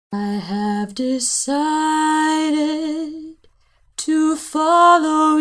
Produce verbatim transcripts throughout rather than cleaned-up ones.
I have decided to follow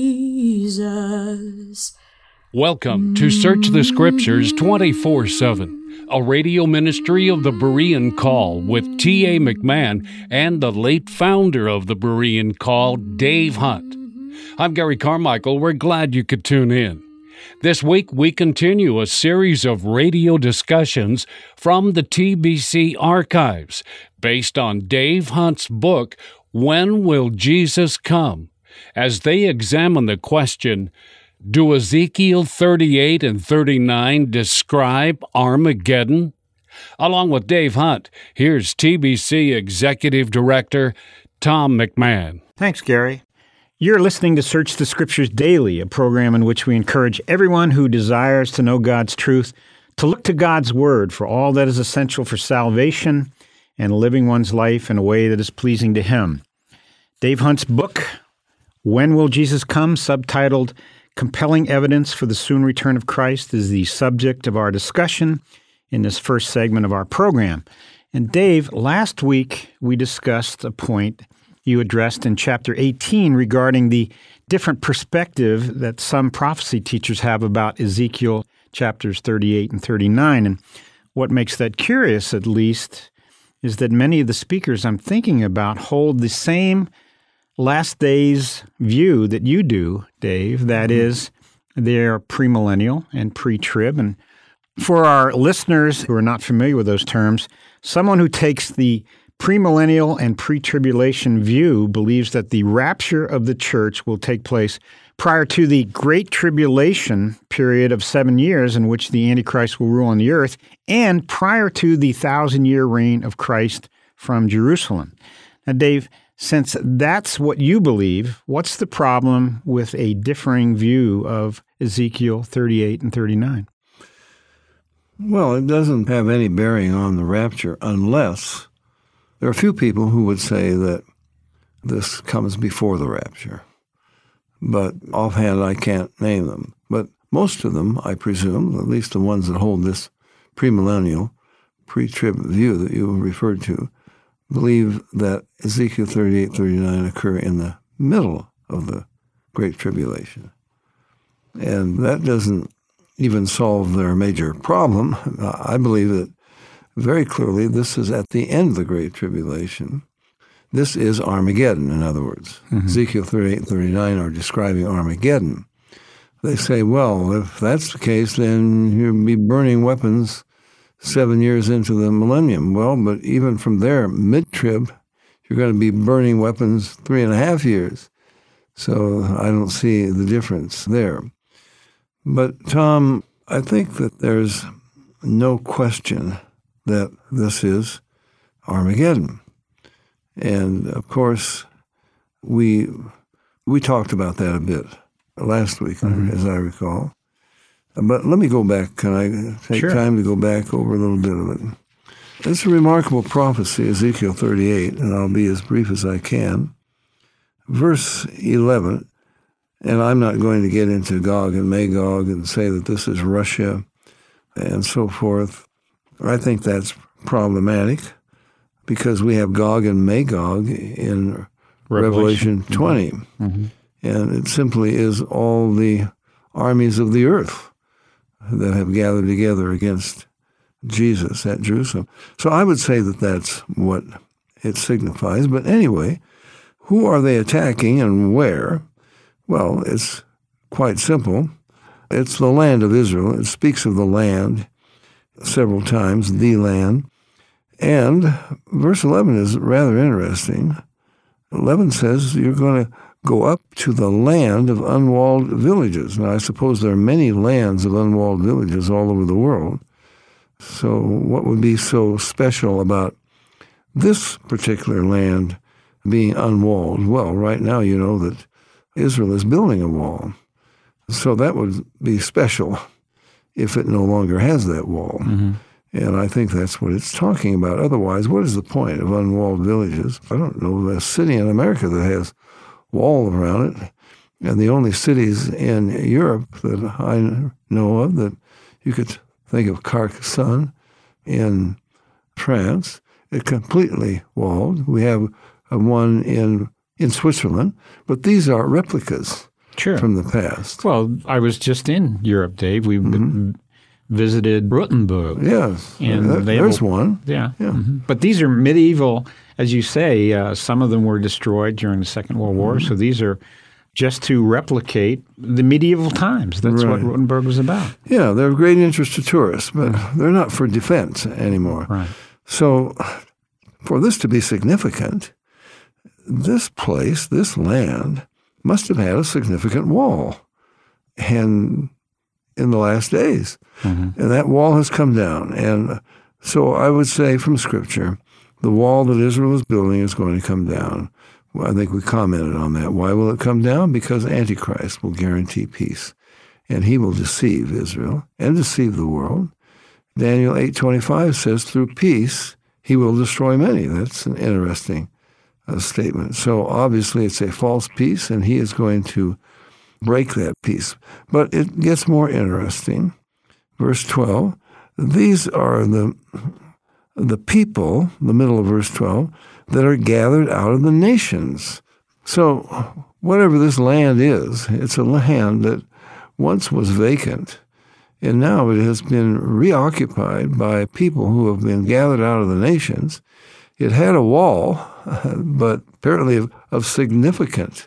Jesus. Welcome to Search the Scriptures twenty-four seven, a radio ministry of the Berean Call with T A McMahon and the late founder of the Berean Call, Dave Hunt. I'm Gary Carmichael. We're glad you could tune in. This week, we continue a series of radio discussions from the T B C archives based on Dave Hunt's book, When Will Jesus Come?, as they examine the question, do Ezekiel thirty-eight and thirty-nine describe Armageddon? Along with Dave Hunt, here's T B C Executive Director Tom McMahon. Thanks, Gary. You're listening to Search the Scriptures Daily, a program in which we encourage everyone who desires to know God's truth to look to God's Word for all that is essential for salvation and living one's life in a way that is pleasing to Him. Dave Hunt's book, When Will Jesus Come?, subtitled Compelling Evidence for the Soon Return of Christ, is the subject of our discussion in this first segment of our program. And Dave, last week we discussed a point you addressed in chapter eighteen regarding the different perspective that some prophecy teachers have about Ezekiel chapters thirty-eight and thirty-nine. And what makes that curious, at least, is that many of the speakers I'm thinking about hold the same last days view that you do, Dave. That mm-hmm. is, they're premillennial and pre-trib. And for our listeners who are not familiar with those terms, someone who takes the premillennial and pre-tribulation view believes that the rapture of the church will take place prior to the Great Tribulation period of seven years in which the Antichrist will rule on the earth, and prior to the thousand-year reign of Christ from Jerusalem. Now, Dave, since that's what you believe, what's the problem with a differing view of Ezekiel thirty-eight and thirty-nine? Well, it doesn't have any bearing on the rapture unless there are a few people who would say that this comes before the rapture. But offhand, I can't name them. But most of them, I presume, at least the ones that hold this premillennial, pre-trib view that you referred to, believe that Ezekiel thirty-eight, thirty-nine occur in the middle of the Great Tribulation. And that doesn't even solve their major problem. I believe that very clearly this is at the end of the Great Tribulation. This is Armageddon, in other words. Mm-hmm. Ezekiel thirty-eight and thirty-nine are describing Armageddon. They say, well, if that's the case, then you'll be burning weapons seven years into the millennium. Well, but even from there, mid-trib, you're going to be burning weapons three and a half years. So I don't see the difference there. But, Tom, I think that there's no question that this is Armageddon. And, of course, we we talked about that a bit last week, mm-hmm. as I recall. But let me go back. Can I take sure. time to go back over a little bit of it? It's a remarkable prophecy, Ezekiel thirty-eight, and I'll be as brief as I can. Verse eleven, and I'm not going to get into Gog and Magog and say that this is Russia and so forth. I think that's problematic because we have Gog and Magog in Revelation, Revelation twenty. Mm-hmm. And it simply is all the armies of the earth that have gathered together against Jesus at Jerusalem. So I would say that that's what it signifies. But anyway, who are they attacking and where? Well, it's quite simple. It's the land of Israel. It speaks of the land several times, the land. And verse eleven is rather interesting. eleven says you're going to go up to the land of unwalled villages. Now, I suppose there are many lands of unwalled villages all over the world. So what would be so special about this particular land being unwalled? Well, right now you know that Israel is building a wall. So that would be special if it no longer has that wall. Mm-hmm. And I think that's what it's talking about. Otherwise, what is the point of unwalled villages? I don't know of a city in America that has wall around it. And the only cities in Europe that I know of that you could think of Carcassonne in France, completely walled. We have one in in Switzerland, but these are replicas sure. from the past. Well, I was just in Europe, Dave. We mm-hmm. visited Rothenburg. Yes, and that, they there's will, one. Yeah, yeah. Mm-hmm. But these are medieval, as you say. Uh, some of them were destroyed during the Second World War, mm-hmm. so these are just to replicate the medieval times. That's right. what Rothenburg was about. Yeah, they're of great interest to tourists, but they're not for defense anymore. Right. So for this to be significant, this place, this land, must have had a significant wall and in the last days. Mm-hmm. And that wall has come down. And so I would say from Scripture, the wall that Israel is building is going to come down. Well, I think we commented on that. Why will it come down? Because Antichrist will guarantee peace, and he will deceive Israel and deceive the world. Daniel eight twenty-five says, through peace, he will destroy many. That's an interesting uh, statement. So obviously it's a false peace, and he is going to break that peace. But it gets more interesting. Verse twelve, these are the the people, the middle of verse twelve, that are gathered out of the nations. So whatever this land is, it's a land that once was vacant, and now it has been reoccupied by people who have been gathered out of the nations. It had a wall, but apparently of, of significant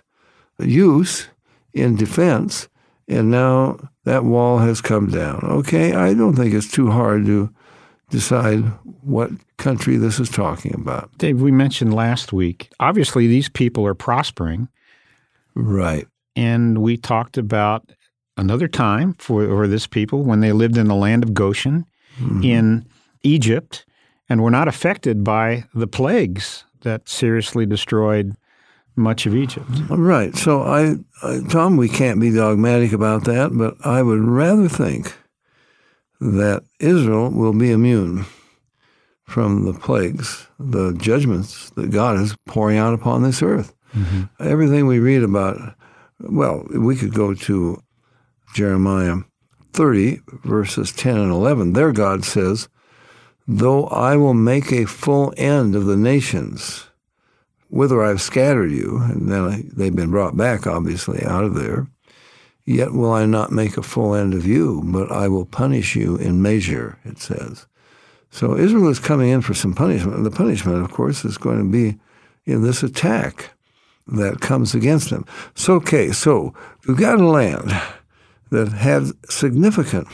use in defense, and now that wall has come down. Okay, I don't think it's too hard to decide what country this is talking about. Dave, we mentioned last week, obviously these people are prospering. Right. And we talked about another time for, for this people when they lived in the land of Goshen mm-hmm. in Egypt and were not affected by the plagues that seriously destroyed much of Egypt. Right. So, I, I, Tom, we can't be dogmatic about that, but I would rather think that Israel will be immune from the plagues, the judgments that God is pouring out upon this earth. Mm-hmm. Everything we read about, well, we could go to Jeremiah thirty, verses ten and eleven. There God says, though I will make a full end of the nations, whither I've scattered you, and then they've been brought back, obviously, out of there, yet will I not make a full end of you, but I will punish you in measure, it says. So Israel is coming in for some punishment, and the punishment, of course, is going to be in this attack that comes against them. So, okay, so we've got a land that had significant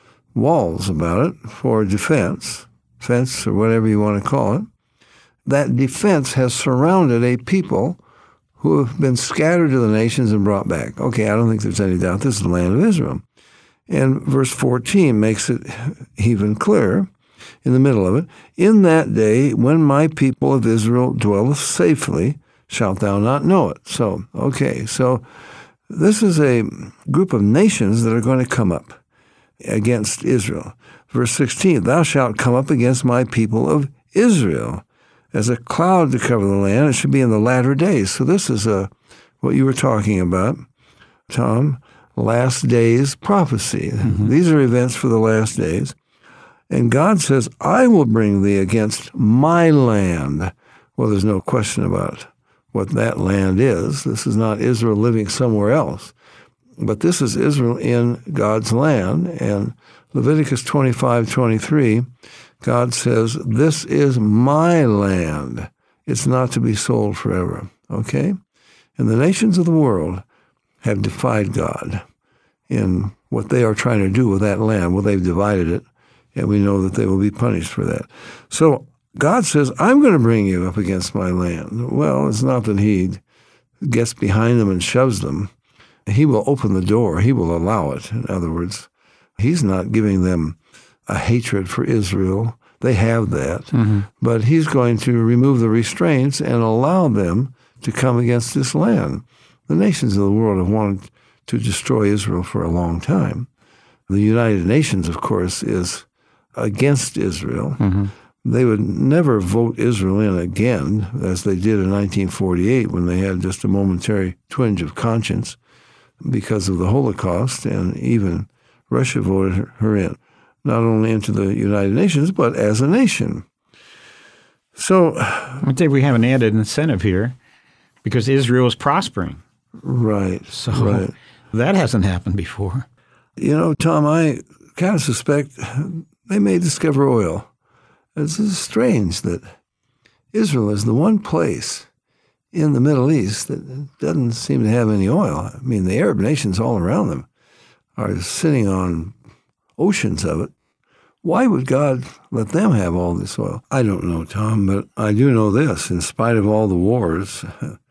walls about it for defense, fence or whatever you want to call it. That defense has surrounded a people who have been scattered to the nations and brought back. Okay, I don't think there's any doubt this is the land of Israel. And verse fourteen makes it even clearer in the middle of it. In that day, when my people of Israel dwelleth safely, shalt thou not know it. So, okay, so this is a group of nations that are going to come up against Israel. Verse sixteen, thou shalt come up against my people of Israel as a cloud to cover the land. It should be in the latter days. So this is a what you were talking about, Tom, last days prophecy. Mm-hmm. These are events for the last days. And God says, I will bring thee against my land. Well, there's no question about what that land is. This is not Israel living somewhere else. But this is Israel in God's land. And Leviticus twenty-five twenty-three, God says, this is my land. It's not to be sold forever. Okay? And the nations of the world have defied God in what they are trying to do with that land. Well, they've divided it, and we know that they will be punished for that. So God says, I'm going to bring you up against my land. Well, it's not that he gets behind them and shoves them. He will open the door. He will allow it. In other words, he's not giving them a hatred for Israel. They have that. Mm-hmm. But he's going to remove the restraints and allow them to come against this land. The nations of the world have wanted to destroy Israel for a long time. The United Nations, of course, is against Israel. Mm-hmm. They would never vote Israel in again, as they did in nineteen forty-eight when they had just a momentary twinge of conscience because of the Holocaust, and even Russia voted her in, not only into the United Nations, but as a nation. So, I think we have an added incentive here because Israel is prospering. right, So right. that hasn't happened before. You know, Tom, I kind of suspect they may discover oil. It's strange that Israel is the one place in the Middle East that doesn't seem to have any oil. I mean, the Arab nations all around them are sitting on oceans of it. Why would God let them have all this oil? I don't know, Tom, but I do know this. In spite of all the wars,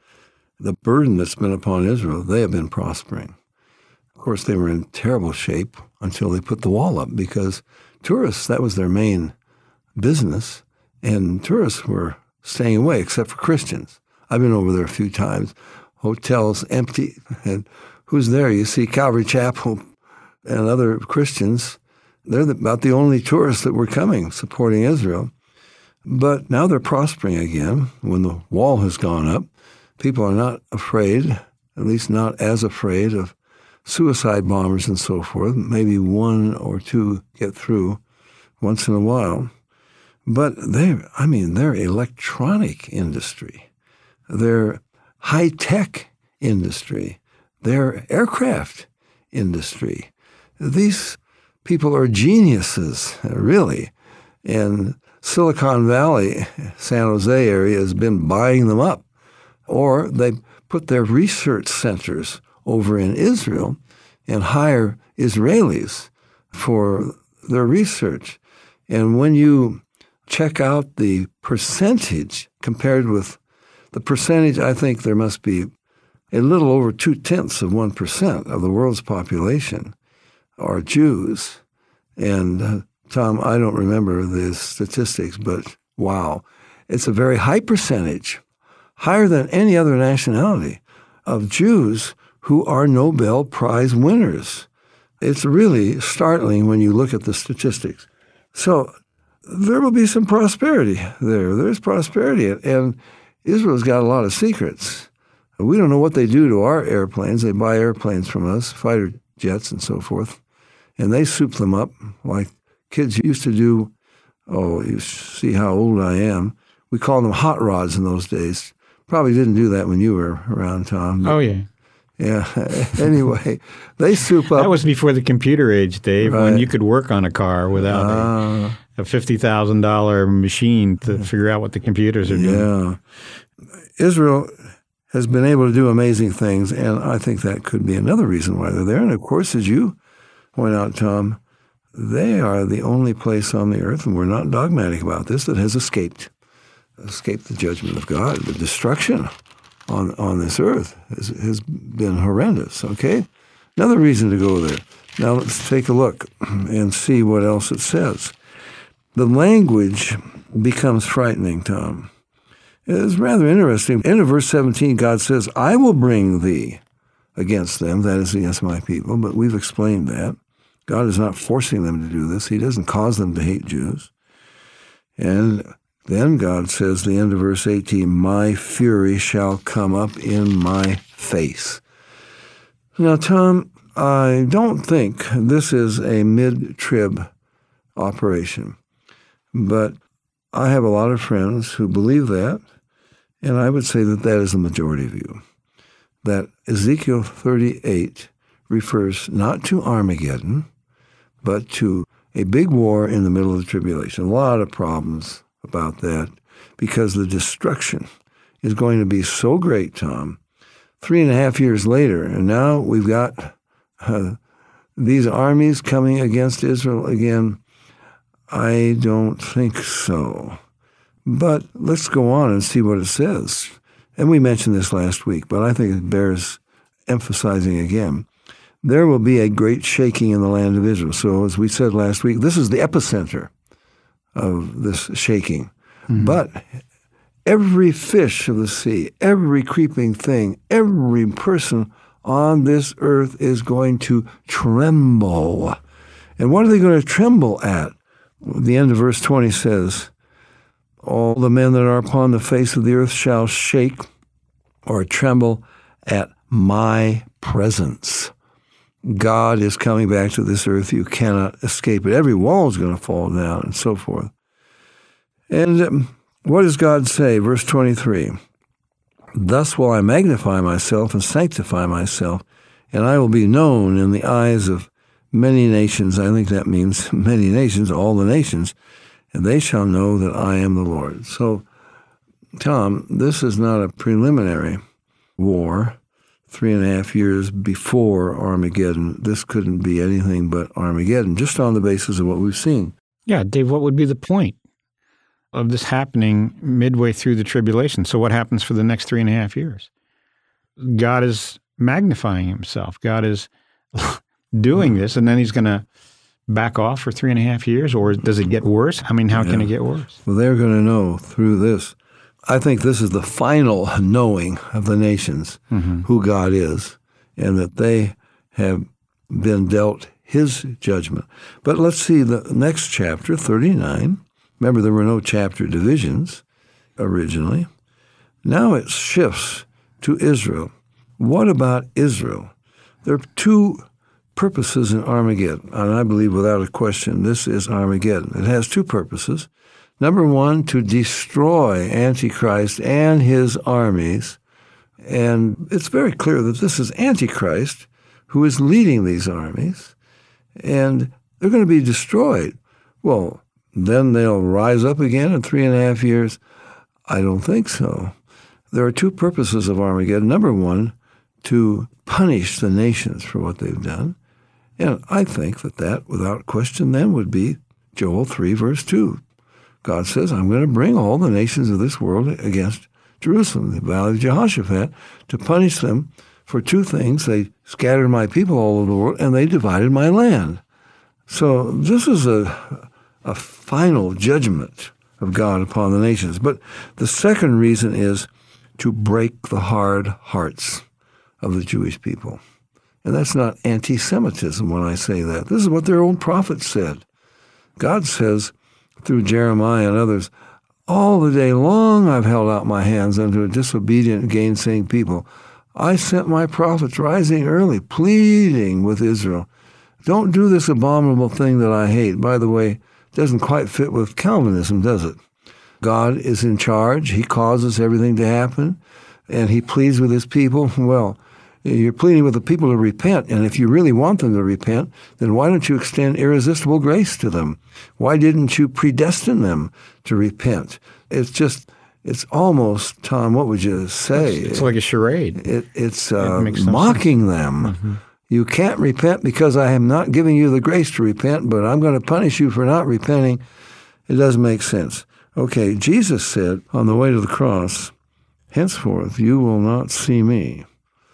the burden that's been upon Israel, they have been prospering. Of course, they were in terrible shape until they put the wall up because tourists, that was their main business, and tourists were staying away except for Christians. I've been over there a few times. Hotels empty, and who's there? You see Calvary Chapel and other Christians. They're about the only tourists that were coming, supporting Israel. But now they're prospering again. When the wall has gone up, people are not afraid, at least not as afraid of suicide bombers and so forth. Maybe one or two get through once in a while. But they, I mean, their electronic industry, their high-tech industry, their aircraft industry, these people are geniuses, really. And Silicon Valley, San Jose area has been buying them up. Or they put their research centers over in Israel and hire Israelis for their research. And when you check out the percentage compared with the percentage, I think there must be a little over two-tenths of one percent of the world's population are Jews. And, uh, Tom, I don't remember the statistics, but wow, it's a very high percentage, higher than any other nationality, of Jews who are Nobel Prize winners. It's really startling when you look at the statistics. So there will be some prosperity there. There's prosperity. And Israel's got a lot of secrets. We don't know what they do to our airplanes. They buy airplanes from us, fighter jets and so forth, and they soup them up like kids used to do. Oh, you see how old I am. We called them hot rods in those days. Probably didn't do that when you were around, Tom. Oh, yeah. Yeah. Anyway, they soup up. That was before the computer age, Dave, Right. when you could work on a car without Uh, a, a fifty thousand dollars machine to figure out what the computers are doing. Yeah. Israel has been able to do amazing things, and I think that could be another reason why they're there. And of course, as you point out, Tom, they are the only place on the earth, and we're not dogmatic about this, that has escaped, escaped the judgment of God. The destruction on, on this earth has, has been horrendous, okay? Another reason to go there. Now let's take a look and see what else it says. The language becomes frightening, Tom. It's rather interesting. In verse seventeen, God says, I will bring thee against them, that is, against my people, but we've explained that. God is not forcing them to do this. He doesn't cause them to hate Jews. And then God says, the end of verse eighteen, my fury shall come up in my face. Now, Tom, I don't think this is a mid-trib operation, but I have a lot of friends who believe that, and I would say that that is the majority view, that Ezekiel thirty-eight refers not to Armageddon, but to a big war in the middle of the tribulation. A lot of problems about that because the destruction is going to be so great, Tom. Three and a half years later, and now we've got uh, these armies coming against Israel again. I don't think so. But let's go on and see what it says. And we mentioned this last week, but I think it bears emphasizing again. There will be a great shaking in the land of Israel. So as we said last week, this is the epicenter of this shaking. Mm-hmm. But every fish of the sea, every creeping thing, every person on this earth is going to tremble. And what are they going to tremble at? The end of verse twenty says, all the men that are upon the face of the earth shall shake or tremble at my presence. God is coming back to this earth. You cannot escape it. Every wall is going to fall down and so forth. And um, What does God say? Verse twenty-three, thus will I magnify myself and sanctify myself, and I will be known in the eyes of many nations. I think that means many nations, all the nations, and they shall know that I am the Lord. So, Tom, this is not a preliminary war, three and a half years before Armageddon. This couldn't be anything but Armageddon, just on the basis of what we've seen. Yeah, Dave, what would be the point of this happening midway through the tribulation? So what happens for the next three and a half years? God is magnifying himself. God is doing this, and then he's going to back off for three and a half years, or does it get worse? I mean, how yeah. can it get worse? Well, they're going to know through this. I think this is the final knowing of the nations, mm-hmm. who God is, and that they have been dealt his judgment. But let's see the next chapter, thirty-nine. Remember, there were no chapter divisions originally. Now it shifts to Israel. What about Israel? There are two purposes in Armageddon, and I believe without a question this is Armageddon. It has two purposes. Number one, to destroy Antichrist and his armies. And it's very clear that this is Antichrist who is leading these armies, and they're going to be destroyed. Well, then they'll rise up again in three and a half years. I don't think so. There are two purposes of Armageddon. Number one, to punish the nations for what they've done. And I think that that, without question, then would be Joel three, verse two. God says, I'm going to bring all the nations of this world against Jerusalem, the valley of Jehoshaphat, to punish them for two things. They scattered my people all over the world, and they divided my land. So this is a, a final judgment of God upon the nations. But the second reason is to break the hard hearts of the Jewish people. And that's not anti-Semitism when I say that. This is what their own prophet said. God says, through Jeremiah and others, all the day long I've held out my hands unto a disobedient, gainsaying people. I sent my prophets rising early, pleading with Israel. Don't do this abominable thing that I hate. By the way, it doesn't quite fit with Calvinism, does it? God is in charge. He causes everything to happen, and he pleads with his people. Well, you're pleading with the people to repent, and if you really want them to repent, then why don't you extend irresistible grace to them? Why didn't you predestine them to repent? It's just, it's almost, Tom, what would you say? It's, it's like a charade. It, it's uh, it mocking them. Mm-hmm. You can't repent because I am not giving you the grace to repent, but I'm going to punish you for not repenting. It doesn't make sense. Okay, Jesus said on the way to the cross, henceforth you will not see me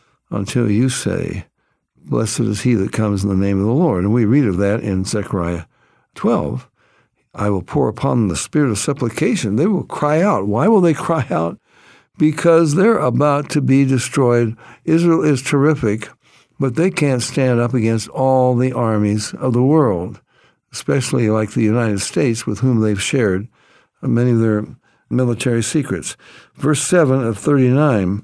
until you say, blessed is he that comes in the name of the Lord. And we read of that in Zechariah twelve. I will pour upon them the spirit of supplication. They will cry out. Why will they cry out? Because they're about to be destroyed. Israel is terrific, but they can't stand up against all the armies of the world, especially like the United States, with whom they've shared many of their military secrets. Verse seven of thirty-nine,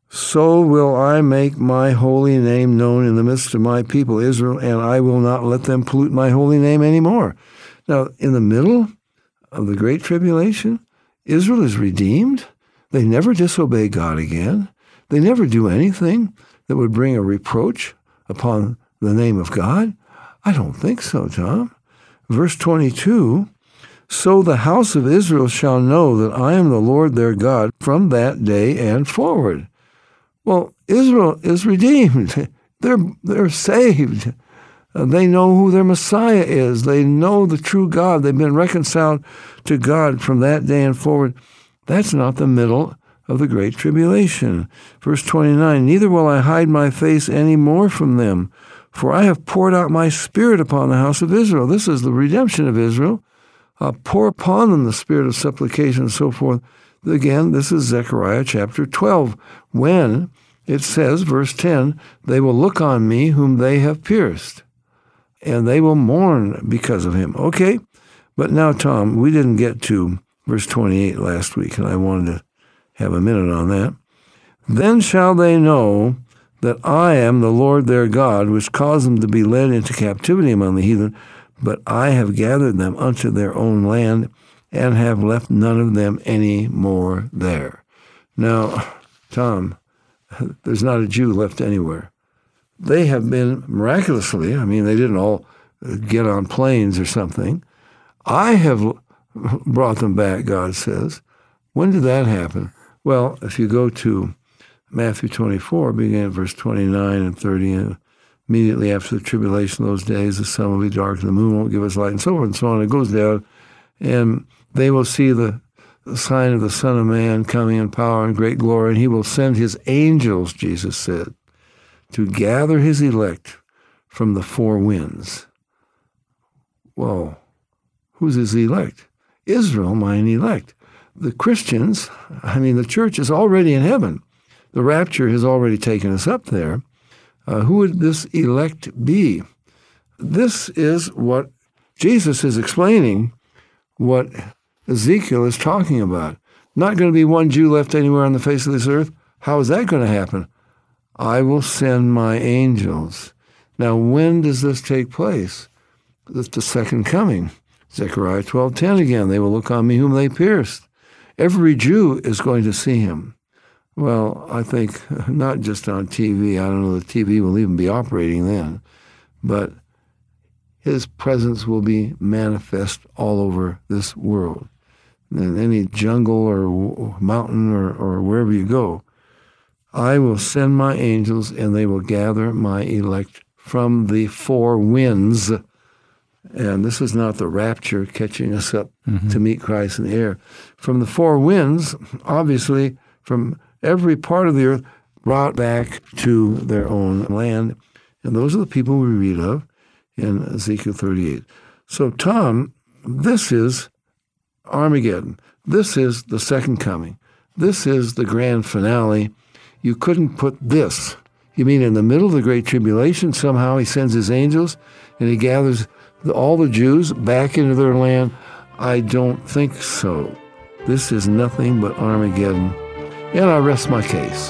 so will I make my holy name known in the midst of my people Israel, and I will not let them pollute my holy name anymore. Now, in the middle of the Great Tribulation, Israel is redeemed. They never disobey God again. They never do anything that would bring a reproach upon the name of God. I don't think so, Tom. Verse twenty-two, so the house of Israel shall know that I am the Lord their God from that day and forward. Well, Israel is redeemed. They're, they're saved. Uh, they know who their Messiah is. They know the true God. They've been reconciled to God from that day and forward. That's not the middle of the Great Tribulation. Verse twenty-nine, neither will I hide my face any more from them, for I have poured out my spirit upon the house of Israel. This is the redemption of Israel. I'll pour upon them the spirit of supplication and so forth. Again, this is Zechariah chapter twelve, when it says, verse ten, they will look on me whom they have pierced, and they will mourn because of him. Okay, but now, Tom, we didn't get to verse twenty-eight last week, and I wanted to have a minute on that. Then shall they know that I am the Lord their God, which caused them to be led into captivity among the heathen, but I have gathered them unto their own land, and have left none of them any more there. Now, Tom, there's not a Jew left anywhere. They have been miraculously, I mean, they didn't all get on planes or something. I have brought them back, God says. When did that happen? Well, if you go to Matthew twenty-four, beginning at verse twenty-nine and thirty, and immediately after the tribulation of those days, the sun will be dark, and the moon won't give us light, and so forth and so on. It goes down, and they will see the, the sign of the Son of Man coming in power and great glory, and he will send his angels, Jesus said, to gather his elect from the four winds. Well, who's his elect? Israel, mine elect. The Christians, I mean, the church is already in heaven. The rapture has already taken us up there. Uh, who would this elect be? This is what Jesus is explaining, what Ezekiel is talking about. Not going to be one Jew left anywhere on the face of this earth. How is that going to happen? I will send my angels. Now, when does this take place? It's the second coming. Zechariah twelve ten again. They will look on me whom they pierced. Every Jew is going to see him. Well, I think not just on T V. I don't know that T V will even be operating then. But his presence will be manifest all over this world. In any jungle or mountain or, or wherever you go, I will send my angels, and they will gather my elect from the four winds. And this is not the rapture catching us up mm-hmm. to meet Christ in the air. From the four winds, obviously, from every part of the earth, brought back to their own land. And those are the people we read of in Ezekiel thirty-eight. So, Tom, this is Armageddon. This is the second coming. This is the grand finale. You couldn't put this. You mean in the middle of the Great Tribulation, somehow he sends his angels and he gathers the, all the Jews back into their land? I don't think so. This is nothing but Armageddon. And I rest my case.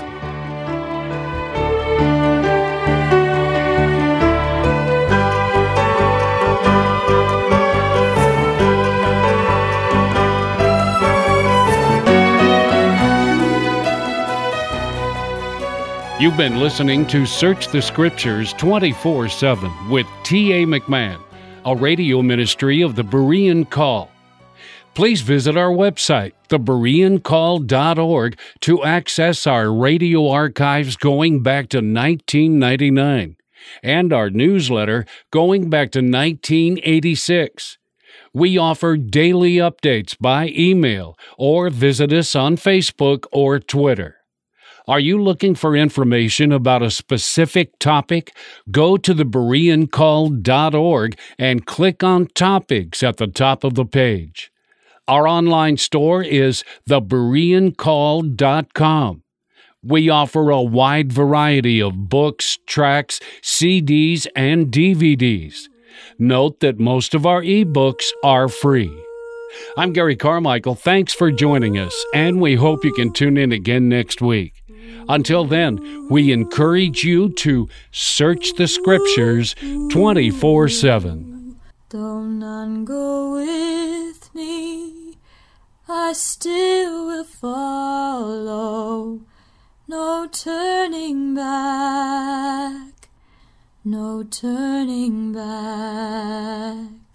You've been listening to Search the Scriptures twenty-four seven with T A. McMahon, a radio ministry of the Berean Call. Please visit our website, the berean call dot org, to access our radio archives going back to nineteen ninety-nine and our newsletter going back to nineteen eighty-six. We offer daily updates by email or visit us on Facebook or Twitter. Are you looking for information about a specific topic? Go to the berean call dot org and click on Topics at the top of the page. Our online store is the berean call dot com. We offer a wide variety of books, tracts, C Ds, and D V Ds. Note that most of our ebooks are free. I'm Gary Carmichael. Thanks for joining us, and we hope you can tune in again next week. Until then, we encourage you to search the Scriptures twenty-four seven. Though none go with me, I still will follow. No turning back, no turning back.